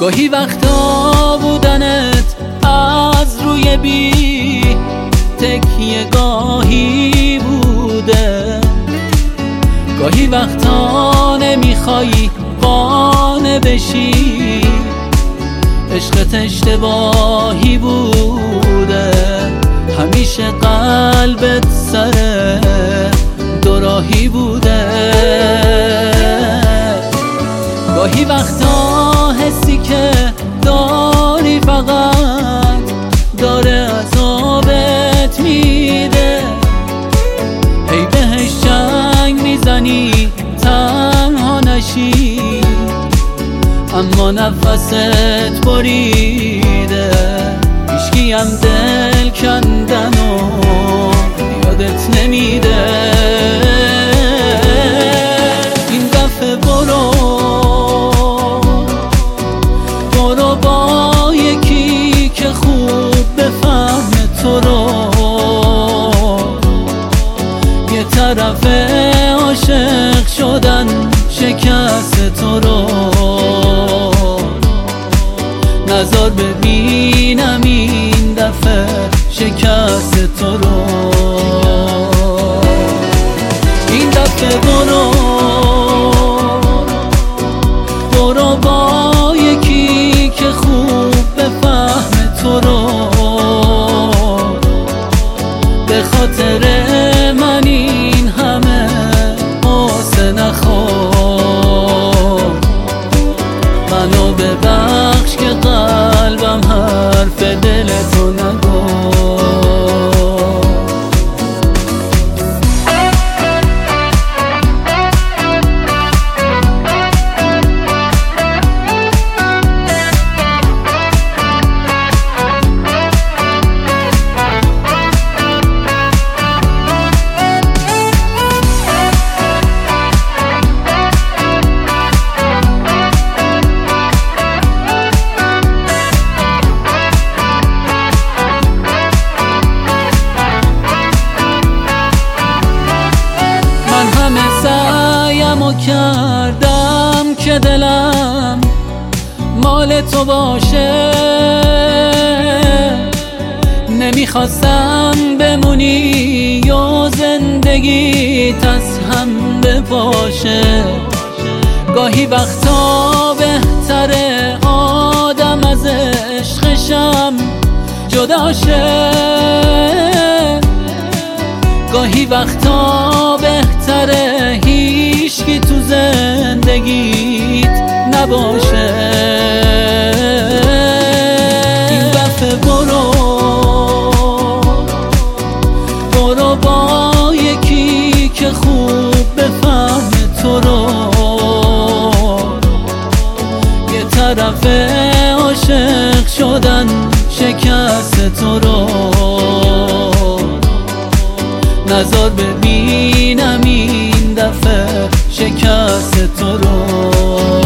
گاهی وقتا بودنت از روی بی تکیه گاهی بوده، گاهی وقتا نمیخوایی قانع بشی عشقت اشتباهی بوده، همیشه قلبت سر دوراهی بوده. گاهی وقتا حسی که داری فقط داره عذابت میده، هی بهش جنگ میزنی تنها نشی اما نفست بریده، هیچکی هم دل کندن و یادت نمیده. این دفعه برو با یکی که خوب بفهمه تو رو، یه طرف عاشق شدن شکست تو رو، نظر ببینم این دفعه شکست تو رو. این دفعه برو با یکی که خوب بفهمه تو رو، به خاطر من این همه قصه نخور، منو ببخش که قلبم حرف دلتو نگفت. کردم که دلم مال تو باشه، نمیخواستم بمونی و زندگیت از هم بپاشه. گاهی وقتا بهتره آدم از عشقشم جدا شه، گاهی وقتا بهتره هیچکی تو زندگیت نباشه. این دفعه برو با یکی که خوب بفهمه تو رو، یه طرف عاشق شدن شکست تو رو، نظر ببینم این دفعه شکست تو رو.